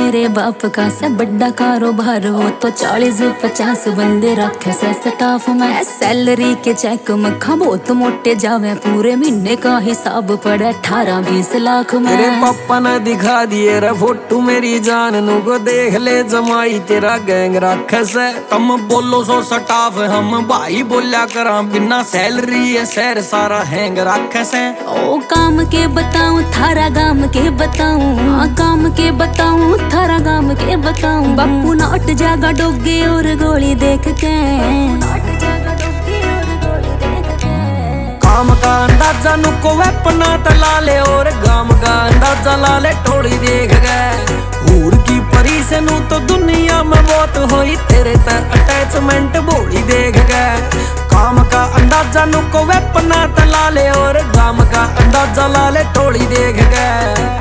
मेरे बाप का से बड़ा कारोबार हो तो 40-50 बंदे रखे से स्टाफ में। सैलरी के चेक मखा बहुत मोटे जावे, पूरे महीने का हिसाब पड़े 18-20 लाख में। तेरे पापा ने दिखा दिए रे फोटो मेरी जान नु को, देख ले जमाई तेरा गैंग रखे से। तुम बोलो सो स्टाफ हम भाई बोलिया करा, बिना सैलरी है शहर सारा हैंग रखे से। ओ काम के बताऊं थारा गाम के बताऊं, काम के बताऊं थारा गाम के बताऊं। बापू नाट जागा डोगे और गोली देख के, काम का अंदाजा नुको वेपना तला ले और गाम का अंदाजा ला ले थोड़ी देख गए। हूर की परी से नू तो दुनिया में बहुत होई, तेरे तक अटैचमेंट बोली देख गए। काम का अंदाजा नुको वेपना तला ले और गाम का अंदाजा ला ले थोड़ी देख गए।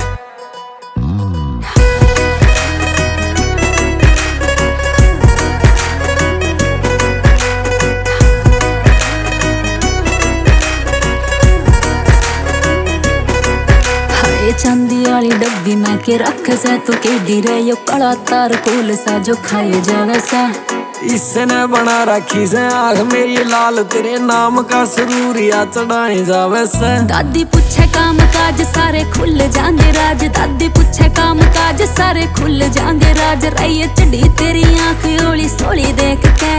चांदी वाली डब्बी में के रख से तू के गिरे यो कड़ा तार कोल सा जो खाए जावे सा। इससे ने बना रखी से आग मेरी लाल, तेरे नाम का सरूरिया चढ़ाए जावे से। दादी पूछे काम काज सारे खुल जाएंगे राज, दादी पूछे काम काज सारे खुल जाएंगे राज। रही चढ़ी तेरी आंख ओली सोली देख के,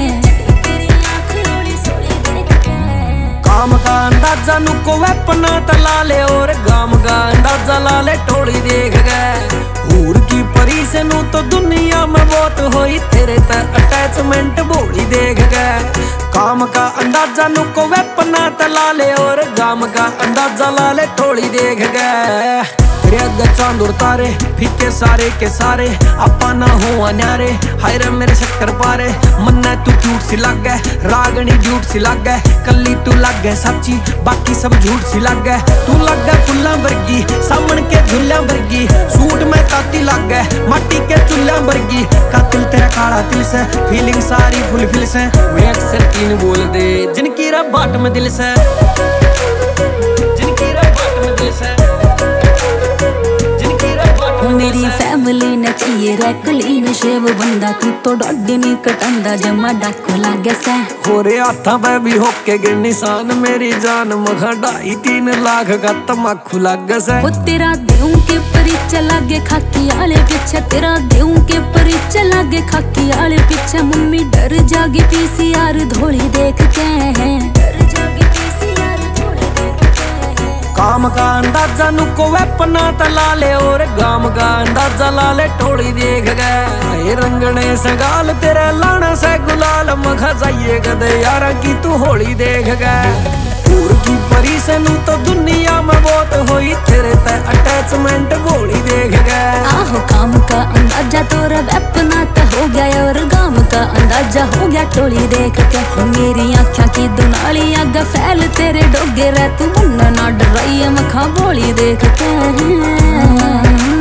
काम का अंदाजा नुको वेपना तला ले और गाम का अंदाजा ला ले थोड़ी देख गए। हूर की परी से नू तो दुनिया में बहुत होई, तेरे तक अटैचमेंट बोली देख गए। काम का अंदाजा नुको वेपना तला ले और गाम का अंदाजा ला ले थोड़ी देख गए। तेरे अग्गे चांद और तारे फीके सारे के सारे, आपा ना हो अन्यारे हाय रे मेरे शक्कर पारे। मन्ना तू क्यूट सी लागे, रागनी झूठ सी लागे, कल्ली तू लागे सच्ची बाकी सब झूठ सी लागे। तू लागे फुल्ला वर्गी सामन के झुल्ला वर्गी, सूट में ताती लागे माटी के चुल्ला वर्गी। कातिल तेरा काला तिल से, फीलिंग सारी फुलफिल से। वे अक्सर तीन बोल दे जिनकी रब बाट में दिल से, जिनकी रब बाट में दिल से। मेरी फैमिली ने चाहिए रे क्लीन शेव बंदा, तू तो डॉडी नहीं कटंदा जमा डाकू लागे से। होरे हाथा पे भी होके गे निशान मेरी जान, मखा 2.5-3 लाख का तमाकू लागे से। वो तेरा देऊं के परिचय लागे खाकी आले पीछे, तेरा देऊं के परिचय लागे खाकी आले पीछे। मम्मी डर जागी पीसीआर धोली देख के, डर जागी पीसीआर धोली देख के। काम का अंदाजा नुको वेपना तला ले और गाम का अंदाजा ला ले थोड़ी देख गए। रंगने से गाल तेरे लाना से गुलाल, मखा जाइए गदे यारा की तू होली देख गए। हूर की परी से नू तो दुनिया में बहुत होई, तेरे तक अटैचमेंट बोली देख गए। आहो काम का अंदाजा तोरा वेपना तो हो गया और गाम का अंदाजा हो गया टोली देख के। मेरी आँखों की दुनाली आग फैल तेरे डोगे रह, तू मुन्ना ना डराइए मखा बोली देख के।